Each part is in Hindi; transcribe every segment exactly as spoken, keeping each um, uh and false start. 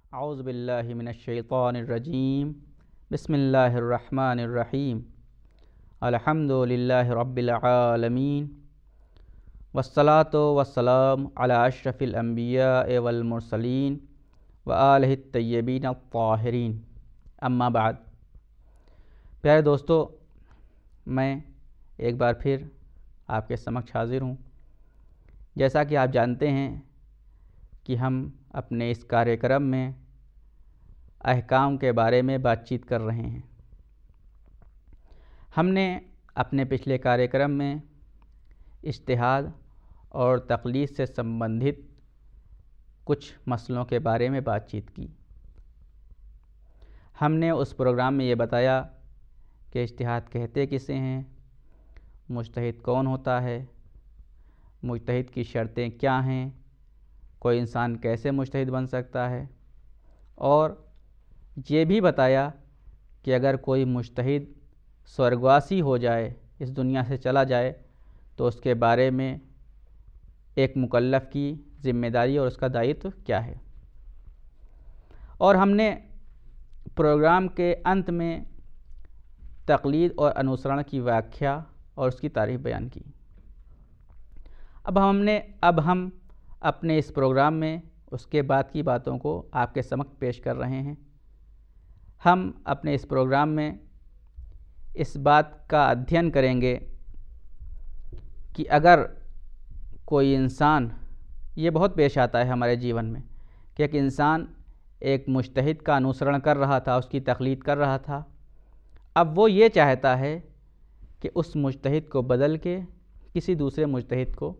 औज़ु बिल्लाहि मिनश्शैतानिर्रजीम बिस्मिल्लाहिर्रहमानिर्रहीम अल्हम्दुलिल्लाहि रब्बिल आलमीन वस्सलातु वस्सलाम अला अशरफिल अंबिया वल मुरसलीन व आलिहि तय्यबीन अत्ताहिरीन अम्मा बाद। प्यारे दोस्तों, मैं एक बार फिर आपके समक्ष हाजिर हूँ। जैसा कि आप जानते हैं कि हम अपने इस कार्यक्रम में अहकाम के बारे में बातचीत कर रहे हैं। हमने अपने पिछले कार्यक्रम में इज्तिहाद और तक़लीद से संबंधित कुछ मसलों के बारे में बातचीत की। हमने उस प्रोग्राम में ये बताया कि इज्तिहाद कहते किसे हैं, मुज्तहिद कौन होता है, मुज्तहिद की शर्तें क्या हैं, कोई इंसान कैसे मुज्तहिद बन सकता है, और ये भी बताया कि अगर कोई मुज्तहिद स्वर्गवासी हो जाए, इस दुनिया से चला जाए, तो उसके बारे में एक मुकल्लफ़ की ज़िम्मेदारी और उसका दायित्व क्या है। और हमने प्रोग्राम के अंत में तक़लीद और अनुसरण की व्याख्या और उसकी तारीफ़ बयान की। अब हमने अब हम अपने इस प्रोग्राम में उसके बाद की बातों को आपके समक्ष पेश कर रहे हैं। हम अपने इस प्रोग्राम में इस बात का अध्ययन करेंगे कि अगर कोई इंसान, ये बहुत पेश आता है हमारे जीवन में कि एक इंसान एक मुज्तहिद का अनुसरण कर रहा था, उसकी तक़लीद कर रहा था, अब वो ये चाहता है कि उस मुज्तहिद को बदल के किसी दूसरे मुज्तहिद को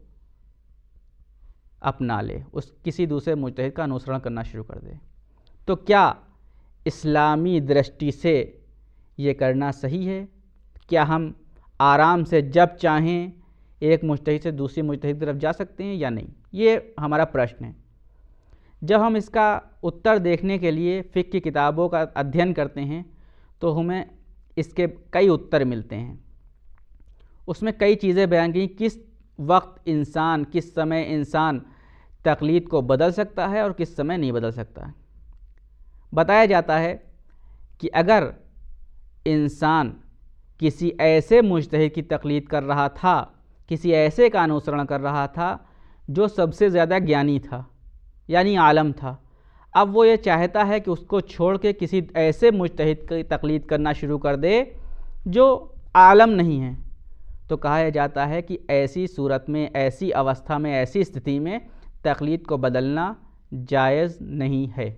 अपना ले, उस किसी दूसरे मुज्तहिद का अनुसरण करना शुरू कर दे। तो क्या इस्लामी दृष्टि से ये करना सही है? क्या हम आराम से जब चाहें एक मुज्तहिद से दूसरी मुज्तहिद की तरफ जा सकते हैं या नहीं? ये हमारा प्रश्न है। जब हम इसका उत्तर देखने के लिए फ़िक़्ह की किताबों का अध्ययन करते हैं तो हमें इसके कई उत्तर मिलते हैं। उसमें कई चीज़ें बयान की, किस वक्त इंसान, किस समय इंसान तक़लीद को बदल सकता है और किस समय नहीं बदल सकता है। बताया जाता है कि अगर इंसान किसी ऐसे मुज्तहिद की तक़लीद कर रहा था, किसी ऐसे का अनुसरण कर रहा था जो सबसे ज़्यादा ज्ञानी था, यानी आलम था, अब वो ये चाहता है कि उसको छोड़ के किसी ऐसे मुज्तहिद की तक़लीद करना शुरू कर दे जो आलम नहीं है, तो कहा जाता है कि ऐसी सूरत में, ऐसी अवस्था में, ऐसी स्थिति में तक़लीद को बदलना जायज़ नहीं है।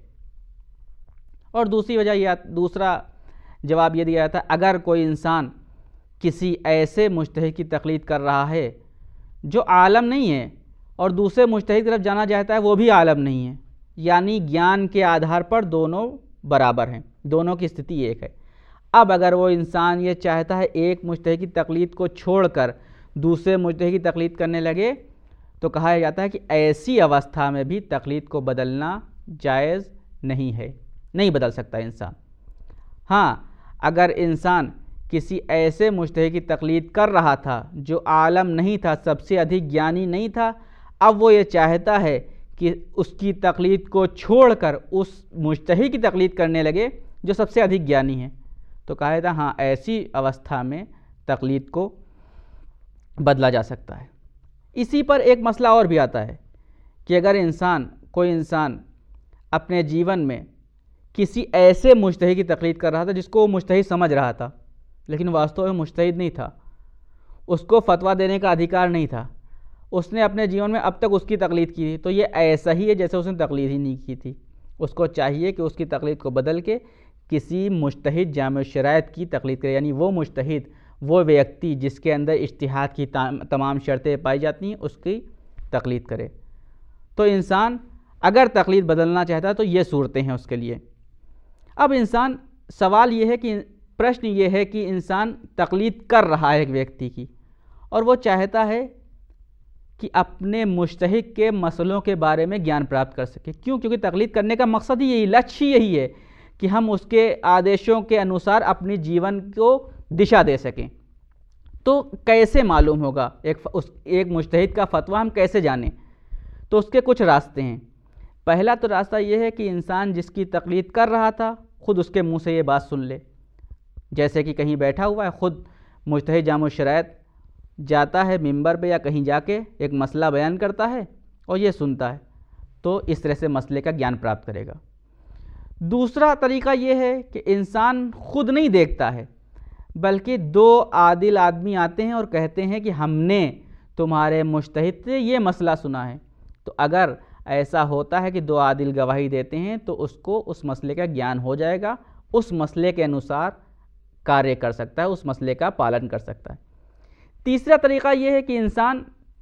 और दूसरी वजह यह, दूसरा जवाब ये दिया जाता है, अगर कोई इंसान किसी ऐसे मुज्तहिद की तक़लीद कर रहा है जो आलम नहीं है और दूसरे मुज्तहिद की तरफ जाना चाहता है वो भी आलम नहीं है, यानी ज्ञान के आधार पर दोनों बराबर हैं, दोनों की स्थिति एक है। अब अगर वो इंसान ये चाहता है एक मुज्तहिद की तक़लीद को छोड़कर दूसरे मुज्तहिद की तक़लीद करने लगे, तो कहा जाता है कि ऐसी अवस्था में भी तक़लीद को बदलना जायज़ नहीं है, नहीं बदल सकता इंसान। हाँ, अगर इंसान किसी ऐसे मुज्तहिद की तक़लीद कर रहा था जो आलम नहीं था, सबसे अधिक ज्ञानी नहीं था, अब वो ये चाहता है कि उसकी तक़लीद को छोड़कर उस मुज्तहिद की तक़लीद करने लगे जो सबसे अधिक ज्ञानी है, तो कहा जाता है हाँ, ऐसी अवस्था में तक़लीद को बदला जा सकता है। इसी पर एक मसला और भी आता है कि अगर इंसान, कोई इंसान अपने जीवन में किसी ऐसे मुज्तहिद की तक़लीद कर रहा था जिसको वो मुज्तहिद समझ रहा था, लेकिन वास्तव में मुज्तहिद नहीं था, उसको फ़तवा देने का अधिकार नहीं था, उसने अपने जीवन में अब तक उसकी तक़लीद की थी, तो ये ऐसा ही है जैसे उसने तक़लीद ही नहीं की थी। उसको चाहिए कि उसकी तक़लीद को बदल के किसी मुज्तहिद जामिअ शराइत की तक़लीद करे, यानी वो मुज्तहिद, वो व्यक्ति जिसके अंदर इज्तिहाद की तमाम शर्तें पाई जाती हैं, उसकी तक़लीद करे। तो इंसान अगर तक़लीद बदलना चाहता है तो ये सूरतें हैं उसके लिए। अब इंसान, सवाल ये है कि, प्रश्न ये है कि इंसान तक़लीद कर रहा है एक व्यक्ति की और वो चाहता है कि अपने मुज्तहिद के मसलों के बारे में ज्ञान प्राप्त कर सके। क्यों? क्योंकि तक़लीद करने का मकसद ही यही, लक्ष्य यही है कि हम उसके आदेशों के अनुसार अपने जीवन को दिशा दे सकें। तो कैसे मालूम होगा एक उस एक मुज्तहिद का फ़तवा हम कैसे जानें? तो उसके कुछ रास्ते हैं। पहला तो रास्ता ये है कि इंसान जिसकी तकलीद कर रहा था ख़ुद उसके मुंह से ये बात सुन ले। जैसे कि कहीं बैठा हुआ है, ख़ुद मुज्तहिद जामुल शराइत जाता है मिंबर पे या कहीं जाके एक मसला बयान करता है और ये सुनता है, तो इस तरह से मसले का ज्ञान प्राप्त करेगा। दूसरा तरीका ये है कि इंसान खुद नहीं देखता है, बल्कि दो आदिल आदमी आते हैं और कहते हैं कि हमने तुम्हारे मुज्तहिद से ये मसला सुना है। तो अगर ऐसा होता है कि दो आदिल गवाही देते हैं तो उसको उस मसले का ज्ञान हो जाएगा, उस मसले के अनुसार कार्य कर सकता है, उस मसले का पालन कर सकता है। तीसरा तरीका यह है कि इंसान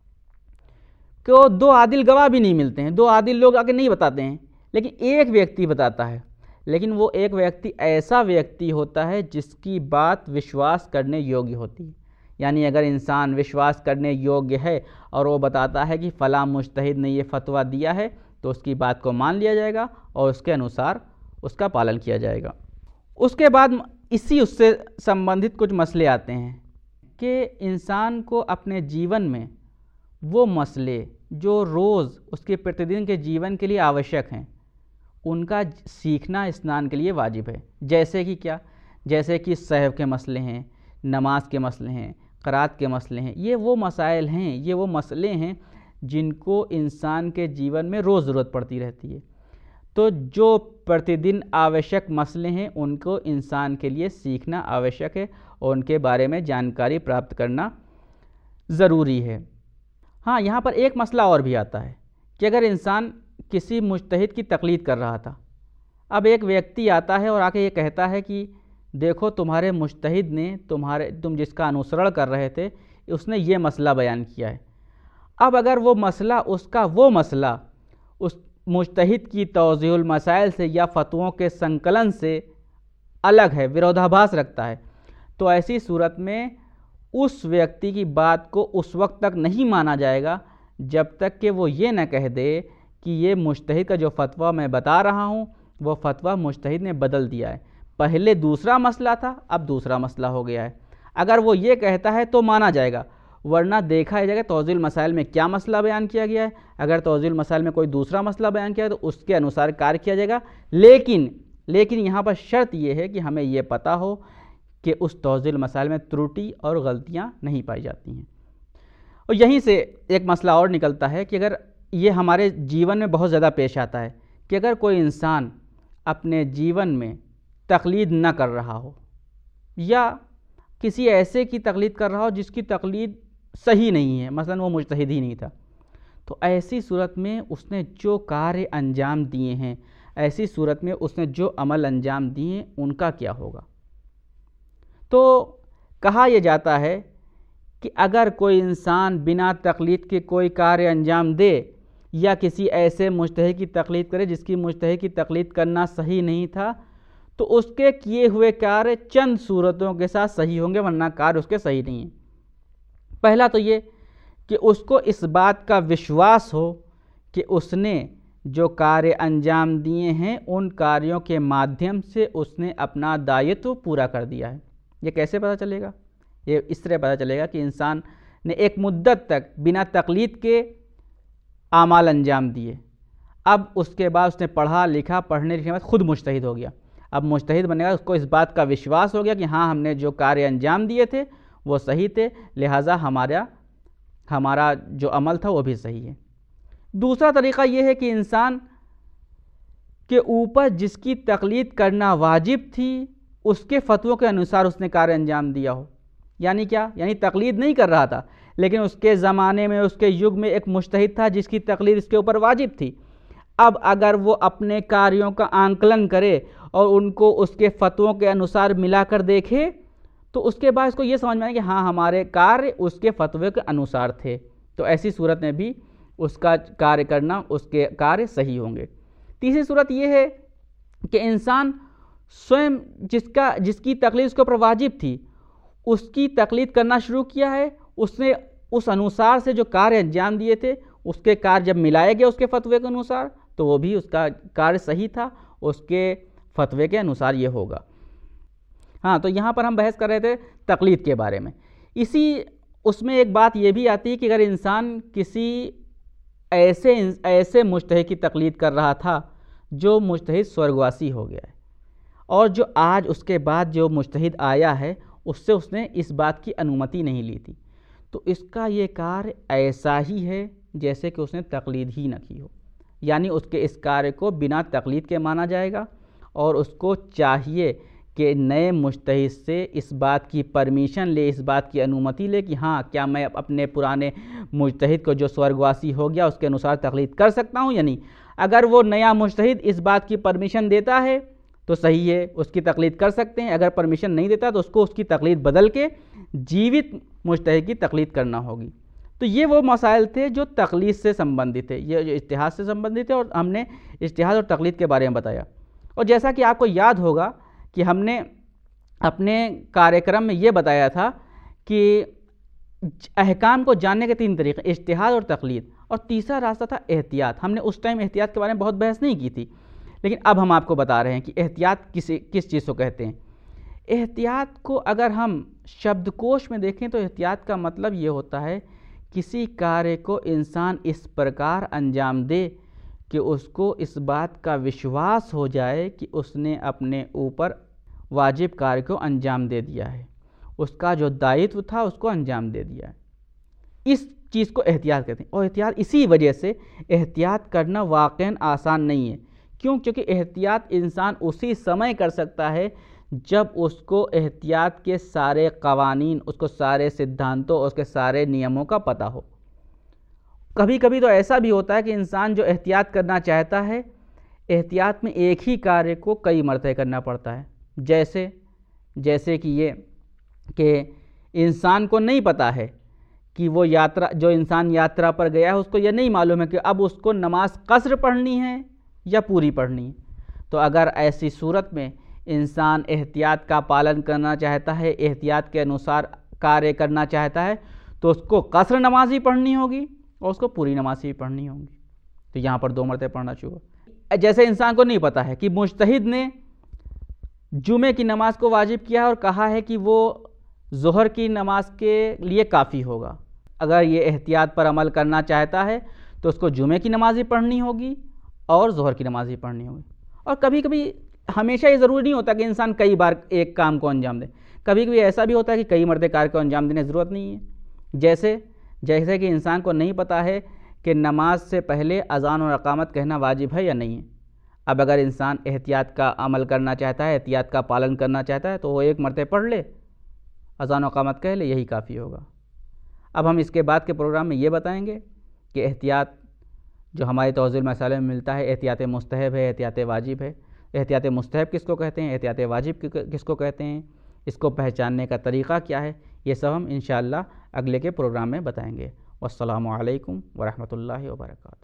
को दो आदिल गवाह भी नहीं मिलते हैं, दो आदिल लोग आके नहीं बताते हैं, लेकिन एक व्यक्ति बताता है। लेकिन वो एक व्यक्ति ऐसा व्यक्ति होता है जिसकी बात विश्वास करने योग्य होती है। यानी अगर इंसान विश्वास करने योग्य है और वो बताता है कि फ़लाँ मुज्तहिद ने ये फतवा दिया है, तो उसकी बात को मान लिया जाएगा और उसके अनुसार उसका पालन किया जाएगा। उसके बाद इसी उससे संबंधित कुछ मसले आते हैं कि इंसान को अपने जीवन में वो मसले जो रोज़ उसके प्रतिदिन के जीवन के लिए आवश्यक हैं, उनका सीखना स्नान के लिए वाजिब है। जैसे कि क्या? जैसे कि सहव के मसले हैं, नमाज के मसले हैं, क़रात के मसले हैं। ये वो मसाइल हैं, ये वो मसले हैं जिनको इंसान के जीवन में रोज़ ज़रूरत पड़ती रहती है। तो जो प्रतिदिन आवश्यक मसले हैं उनको इंसान के लिए सीखना आवश्यक है और उनके बारे में जानकारी प्राप्त करना ज़रूरी है। हाँ, यहाँ पर एक मसला और भी आता है कि अगर इंसान किसी मुज्तहिद की तकलीद कर रहा था, अब एक व्यक्ति आता है और आके ये कहता है कि देखो तुम्हारे मुज्तहिद ने तुम्हारे तुम जिसका अनुसरण कर रहे थे उसने ये मसला बयान किया है। अब अगर वो मसला उसका वो मसला उस मुज्तहिद की तौज़ीहुल मसाइल से या फ़तवों के संकलन से अलग है, विरोधाभास रखता है, तो ऐसी सूरत में उस व्यक्ति की बात को उस वक्त तक नहीं माना जाएगा जब तक कि वो ये न कह दे कि ये मुज्तहिद का जो फ़तवा मैं बता रहा हूँ वो फ़तवा मुज्तहिद ने बदल दिया है, पहले दूसरा मसला था अब दूसरा मसला हो गया है। अगर वो ये कहता है तो माना जाएगा, वरना देखा जाएगा तौज़ीहुल मसाइल में क्या मसला बयान किया गया है। अगर तौज़ीहुल मसाइल में कोई दूसरा मसला बयान किया है तो उसके अनुसार कार्य किया जाएगा। लेकिन लेकिन यहाँ पर शर्त यह है कि हमें ये पता हो कि उस तौज़ीहुल मसाइल में त्रुटि और गलतियाँ नहीं पाई जाती हैं। और यहीं से एक मसला और निकलता है कि अगर ये हमारे जीवन में बहुत ज़्यादा पेश आता है कि अगर कोई इंसान अपने जीवन में तकलीद न कर रहा हो या किसी ऐसे की तकलीद कर रहा हो जिसकी तकलीद सही नहीं है, मसलन वो मुज्तहिद ही नहीं था, तो ऐसी सूरत में उसने जो कार्य अंजाम दिए हैं, ऐसी सूरत में उसने जो अमल अंजाम दिए उनका क्या होगा। तो कहा यह जाता है कि अगर कोई इंसान बिना तकलीद के कोई कार्य अंजाम दे या किसी ऐसे मुज्तहिद की तकलीद करे जिसकी मुज्तहिद की तकलीद करना सही नहीं था, तो उसके किए हुए कार्य चंद सूरतों के साथ सही होंगे, वरना कार्य उसके सही नहीं है। पहला तो ये कि उसको इस बात का विश्वास हो कि उसने जो कार्य अंजाम दिए हैं उन कार्यों के माध्यम से उसने अपना दायित्व पूरा कर दिया है। ये कैसे पता चलेगा? ये इस तरह पता चलेगा कि इंसान ने एक मुद्दत तक बिना तकलीद के आमाल अंजाम दिए, अब उसके बाद उसने पढ़ा लिखा, पढ़ने लिखने के बाद खुद मुज्तहिद हो गया। अब मुज्तहिद बनेगा, उसको इस बात का विश्वास हो गया कि हाँ हमने जो कार्य अंजाम दिए थे वो सही थे, लिहाजा हमारा हमारा जो अमल था वो भी सही है। दूसरा तरीक़ा ये है कि इंसान के ऊपर जिसकी तकलीद करना वाजिब थी उसके फ़तवों के अनुसार उसने कार्य अंजाम दिया हो। यानी क्या? यानी तकलीद नहीं कर रहा था, लेकिन उसके ज़माने में उसके युग में एक मुज्तहिद था जिसकी तकलीद इसके ऊपर वाजिब थी। अब अगर वो अपने कार्यों का आंकलन करे और उनको उसके फ़तवों के अनुसार मिलाकर देखे तो उसके बाद इसको ये समझ में आए कि हाँ हमारे कार्य उसके फ़तवे के अनुसार थे, तो ऐसी सूरत में भी उसका कार्य करना, उसके कार्य सही होंगे। तीसरी सूरत ये है कि इंसान स्वयं जिसका जिसकी तकलीद उसके ऊपर वाजिब थी उसकी तकलीद करना शुरू किया है, उसने उस अनुसार से जो कार्य अंजाम दिए थे उसके कार्य जब मिलाए गए उसके फ़तवे के अनुसार तो वो भी उसका कार्य सही था, उसके फ़तवे के अनुसार ये होगा। हाँ, तो यहाँ पर हम बहस कर रहे थे तकलीद के बारे में। इसी उसमें एक बात ये भी आती है कि अगर इंसान किसी ऐसे ऐसे मुजतहिद की तकलीद कर रहा था जो मुजतहिद स्वर्गवासी हो गया है, और जो आज उसके बाद जो मुजतहिद आया है उससे उसने इस बात की अनुमति नहीं ली थी। तो इसका ये कार्य ऐसा ही है जैसे कि उसने तकलीद ही न की हो, यानी उसके इस कार्य को बिना तकलीद के माना जाएगा, और उसको चाहिए कि नए मुजतहिद से इस बात की परमिशन ले, इस बात की अनुमति ले कि हाँ, क्या मैं अपने पुराने मुजतहिद को जो स्वर्गवासी हो गया उसके अनुसार तकलीद कर सकता हूँ या नहीं। अगर वो नया मुजतहिद इस बात की परमिशन देता है तो सही है, उसकी तकलीद कर सकते हैं। अगर परमिशन नहीं देता तो उसको उसकी तकलीद बदल के जीवित मुजतहिद की तकलीद करना होगी। तो ये वो मसाइल थे जो तकलीद से संबंधित है, ये जो इज्तिहाद से संबंधित है, और हमने इज्तिहाद और तकलीद के बारे में बताया। और जैसा कि आपको याद होगा कि हमने अपने कार्यक्रम में ये बताया था कि अहकाम को जानने के तीन तरीक़े, इज्तिहाद और तकलीद, और तीसरा रास्ता था एहतियात। हमने उस टाइम एहतियात के बारे में बहुत बहस नहीं की थी, लेकिन अब हम आपको बता रहे हैं कि एहतियात किस किस चीज़ को कहते हैं। एहतियात को अगर हम शब्दकोश में देखें तो एहतियात का मतलब ये होता है किसी कार्य को इंसान इस प्रकार अंजाम दे कि उसको इस बात का विश्वास हो जाए कि उसने अपने ऊपर वाजिब कार्य को अंजाम दे दिया है, उसका जो दायित्व था उसको अंजाम दे दिया है। इस चीज़ को एहतियात कहते हैं। और एहतियात इसी वजह से एहतियात करना वाक़ई आसान नहीं है। क्यों? क्योंकि एहतियात इंसान उसी समय कर सकता है जब उसको एहतियात के सारे कवानीन, उसको सारे सिद्धांतों, उसके सारे नियमों का पता हो। कभी कभी तो ऐसा भी होता है कि इंसान जो एहतियात करना चाहता है, एहतियात में एक ही कार्य को कई मरतबे करना पड़ता है। जैसे जैसे कि ये कि इंसान को नहीं पता है कि वो यात्रा, जो इंसान यात्रा पर गया है उसको ये नहीं मालूम है कि अब उसको नमाज कसर पढ़नी है या पूरी पढ़नी है। तो अगर ऐसी सूरत में इंसान एहतियात का पालन करना चाहता है, एहतियात के अनुसार कार्य करना चाहता है, तो उसको कसर नमाज ही पढ़नी होगी और उसको पूरी नमाज ही पढ़नी होगी। तो यहाँ पर दो मरतबे पढ़ना चाहिए। जैसे इंसान को नहीं पता है कि मुजतहिद ने जुमे की नमाज को वाजिब किया और कहा है कि वो ज़ोहर की नमाज के लिए काफ़ी होगा। अगर ये एहतियात पर अमल करना चाहता है तो उसको जुमे की नमाज ही पढ़नी होगी और ज़ोहर की नमाज ही पढ़नी होगी। और कभी कभी, हमेशा ये ज़रूरी नहीं होता कि इंसान कई बार एक काम को अंजाम दे। कभी कभी ऐसा भी होता है कि कई मरतबे कार्य को अंजाम देने की ज़रूरत नहीं है। जैसे जैसे कि इंसान को नहीं पता है कि नमाज से पहले अज़ान और अकामत कहना वाजिब है या नहीं है। अब अगर इंसान एहतियात का अमल करना चाहता है, एहतियात का पालन करना चाहता है, तो वो एक मरतबे पढ़ ले, अज़ान और अकामत कह ले, यही काफ़ी होगा। अब हम इसके बाद के प्रोग्राम में ये बताएंगे कि एहतियात जो हमारे तौज़ील मसाले में मिलता है, एहतियात मुस्तहब है, एहतियात वाजिब है। एहतियात मुस्तहब किसको कहते हैं, एहतियात वाजिब किसको कहते हैं, इसको पहचानने का तरीक़ा क्या है, ये सब हम इंशाअल्लाह अगले के प्रोग्राम में बताएंगे। वस्सलामु अलैकुम वरहमतुल्लाहि वबरकातुहू।